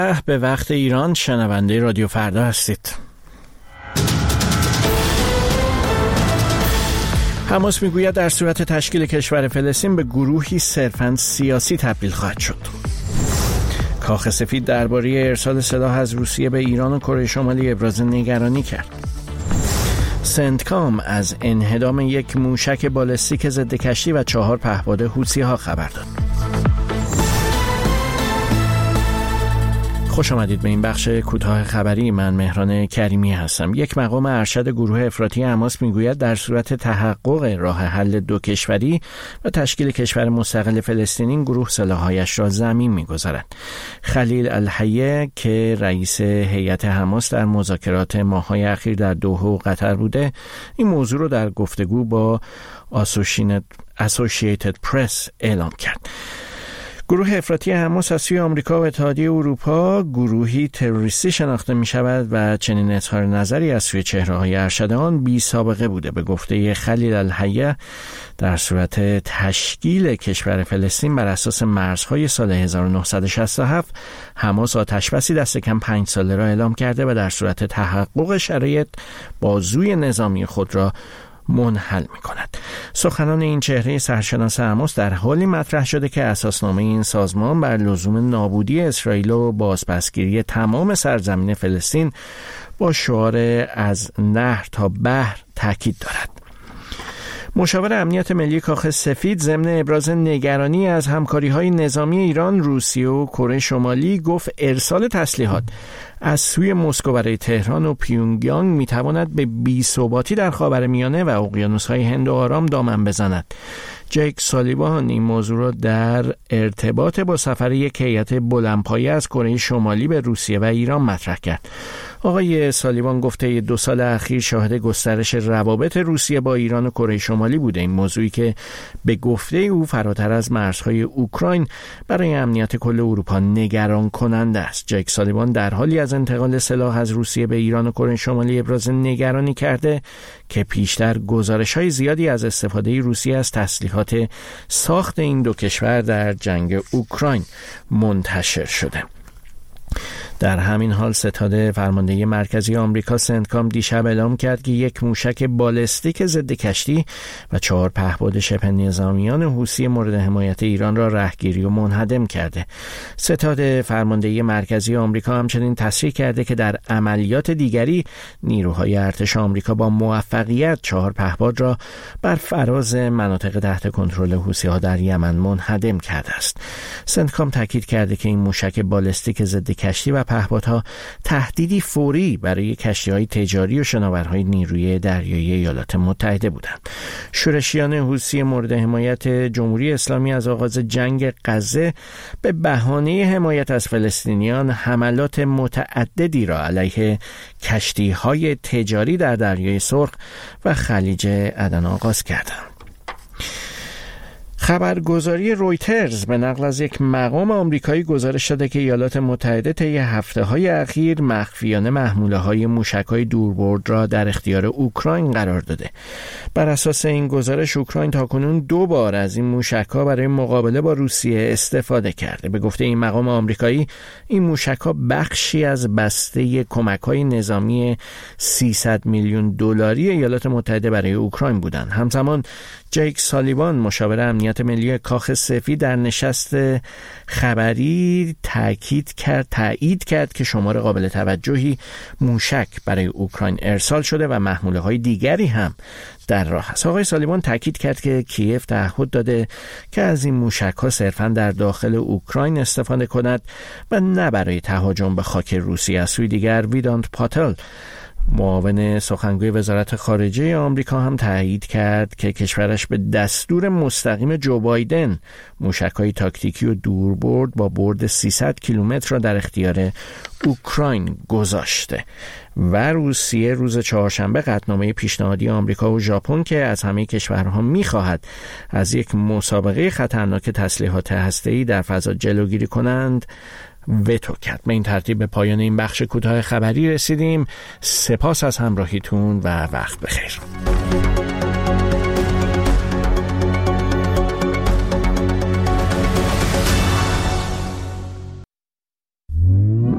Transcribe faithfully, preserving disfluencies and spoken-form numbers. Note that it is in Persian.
به وقت ایران شنونده رادیو فردا هستید. حماس میگوید در صورت تشکیل کشور فلسطین به گروهی صرفاً سیاسی تبدیل خواهد شد. کاخ سفید درباره ارسال سلاح از روسیه به ایران و کره شمالی ابراز نگرانی کرد. سنتکام از انهدام یک موشک بالستیک ضد کشتی و چهار پهپاد حوثی‌ها خبر داد. خوش آمدید به این بخش کوتاه خبری. من مهران کریمی هستم. یک مقام ارشد گروه افراطی حماس میگوید در صورت تحقق راه حل دو کشوری و تشکیل کشور مستقل فلسطینی، گروه سلاح‌هایش را زمین می‌گذارد. خلیل الحیه که رئیس هیئت حماس در مذاکرات ماه‌های اخیر در دوحه و قطر بوده، این موضوع را در گفتگو با اسوسییتد پرس اعلام کرد. گروه افراطی حماس از سوی آمریکا و اتحادیه اروپا گروهی تروریستی شناخته می شود و چنین اظهار نظری از سوی چهره‌های ارشد آن بی سابقه بوده. به گفته خلیل الحیه، در صورت تشکیل کشور فلسطین بر اساس مرزهای سال هزار و نهصد و شصت و هفت، حماس آتشبسی دست کم پنج ساله را اعلام کرده و در صورت تحقق شرایط بازوی نظامی خود را منحل می کند. سخنان این چهره سرشناس حماس در حالی مطرح شده که اساسنامه این سازمان بر لزوم نابودی اسرائیل و بازپسگیری تمام سرزمین فلسطین با شعار از نهر تا بحر تاکید دارد. مشاور امنیت ملی کاخ سفید ضمن ابراز نگرانی از همکاری‌های نظامی ایران، روسیه و کره شمالی گفت ارسال تسلیحات از سوی مسکو برای تهران و پیونگیانگ میتواند به بی‌ثباتی در خاورمیانه و اقیانوس‌های هند و آرام دامن بزند. جیک سالیوان این موضوع را در ارتباط با سفر یک هیئت بلندپایه از کره شمالی به روسیه و ایران مطرح کرد. آقای سالیوان گفته دو سال اخیر شاهد گسترش روابط روسیه با ایران و کره شمالی بوده. این موضوعی که به گفته او فراتر از مرزهای اوکراین برای امنیت کل اروپا نگران کننده است. جیک سالیوان در حالی از انتقال سلاح از روسیه به ایران و کره شمالی ابراز نگرانی کرده که پیشتر گزارش‌های زیادی از استفاده روسیه از تسلیحات ساخت این دو کشور در جنگ اوکراین منتشر شده. در همین حال ستاد فرماندهی مرکزی آمریکا سنتکام دیشب اعلام کرد که یک موشک بالستیک ضد کشتی و چهار پهپاد شبه نظامیان حوثی مورد حمایت ایران را رهگیری و منهدم کرده. ستاد فرماندهی مرکزی آمریکا همچنین تصریح کرده که در عملیات دیگری نیروهای ارتش آمریکا با موفقیت چهار پهپاد را بر فراز مناطق تحت کنترل حوثی‌ها در یمن منهدم کرده است. سنتکام تاکید کرده که این موشک بالستیک ضد کشتی و پهپادها تهدیدی فوری برای کشتی‌های تجاری و شناورهای نیروی دریایی ایالات متحده بودند. شورشیان حوثی مورد حمایت جمهوری اسلامی از آغاز جنگ غزه به بهانه حمایت از فلسطینیان حملات متعددی را علیه کشتی‌های تجاری در دریای سرخ و خلیج عدن آغاز کردند. خبرگزاری رویترز به نقل از یک مقام آمریکایی گزارش داده که ایالات متحده طی هفته‌های اخیر مخفیانه محموله‌های موشک‌های دوربرد را در اختیار اوکراین قرار داده. بر اساس این گزارش اوکراین تاکنون دو بار از این موشک‌ها برای مقابله با روسیه استفاده کرده. به گفته این مقام آمریکایی، این موشک‌ها بخشی از بسته کمک‌های نظامی سیصد میلیون دلاری ایالات متحده برای اوکراین بودند. همزمان جیک سالیوان مشاور امنیت ملی کاخ سفید در نشست خبری تاکید کرد تایید کرد که شمار قابل توجهی موشک برای اوکراین ارسال شده و محموله‌های دیگری هم در راه است. آقای سالیوان تاکید کرد که کیف تعهد داده که از این موشک‌ها صرفاً در داخل اوکراین استفاده کند و نه برای تهاجم به خاک روسیه. از سوی دیگر ویدانت پاتل، معاون سخنگوی وزارت خارجه آمریکا، هم تایید کرد که کشورش به دستور مستقیم جو بایدن موشک‌های تاکتیکی و دوربرد با برد سیصد کیلومتر را در اختیار اوکراین گذاشته. و روسیه روز چهارشنبه قطعنامه پیشنهادی آمریکا و ژاپن که از همه کشورها می‌خواهد از یک مسابقه خطرناک تسلیحات هسته‌ای در فضا جلوگیری کنند وتو کرد. به این ترتیب به پایان این بخش کوتاه خبری رسیدیم. سپاس از همراهیتون و وقت بخیر.